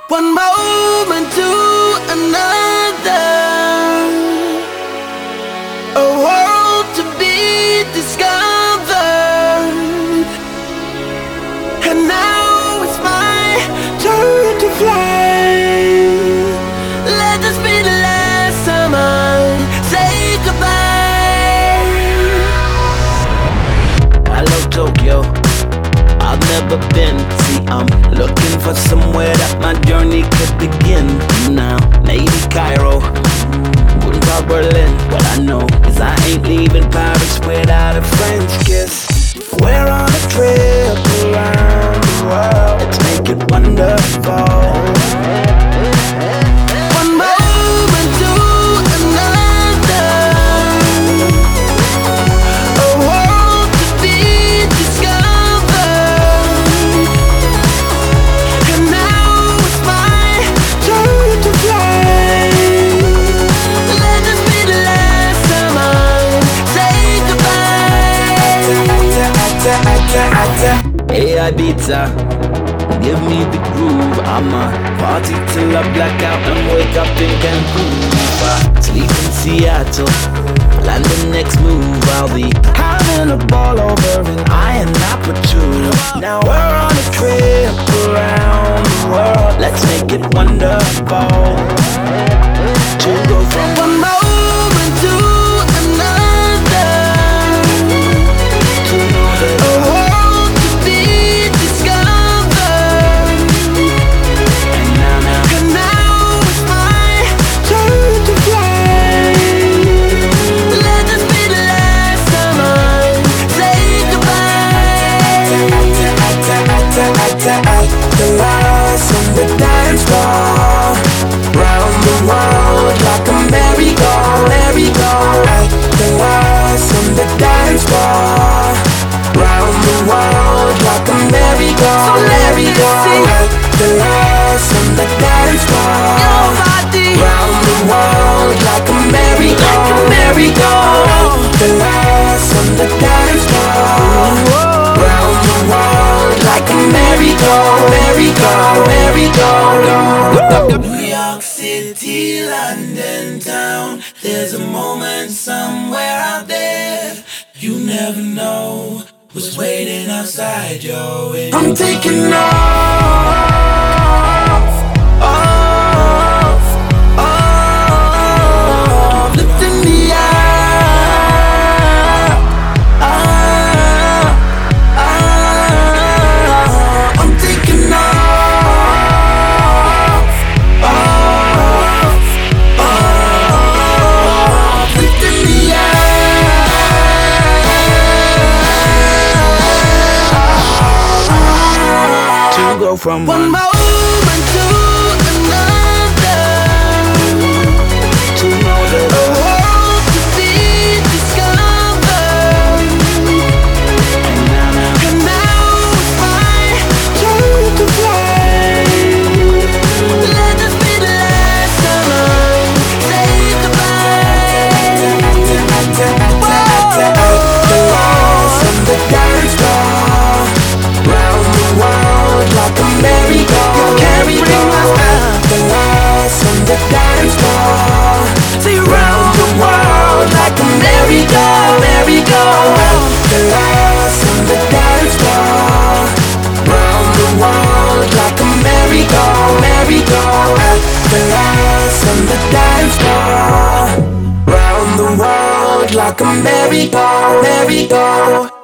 One moment to another, a world to be discovered. And now it's my turn to fly. Let this be the last time I say goodbye. Hello Tokyo, I've never been. See, I'm looking for somewhere that my journey could begin. Now, maybe Cairo, wouldn't call Berlin. What I know is I ain't leaving Paris without a French kiss. We're on a trip around the world. Let's make it wonderful. One moment to another, a world to be discovered. And now it's my turn to fly. Let this be the last time I say goodbye. Hey Ibiza, give me the groove. I'ma party till I black out and wake up in Cancun. Sleep in Seattle, plan the next move. I'll be having a ball over in Ayia too. Now we're on a trip around the world. Let's make it wonderful. To go from one moment to another, to know that a world to be discovered. And now it's my turn to fly. Let this be the last time I say goodbye. The last on the dance floor, round the world like a merry-go, merry-go. The last on the dance floor, round the world like a merry-go, merry-go. The last on the dance floor, round the world like a merry-go, merry-go. The last on the dance floor, round the world like a merry-go, merry-go, merry-go. New York City, London town. There's a moment somewhere out there. You never know what's waiting outside your window. I'm taking off, off, off, lifting the air. I'm taking off, off, off, lifting the air. To go from one moment to another, to know that a world to be discovered. And now it's my turn to fly. Let this be the last time I say goodbye. The last on the dance floor, round the world like a merry-go, merry-go. The last on the dance floor, round the world like a merry-go, merry-go. The last on the dance floor, round the world like a merry-go, merry-go. The last on the dance floor, round the world like a merry-go, merry-go.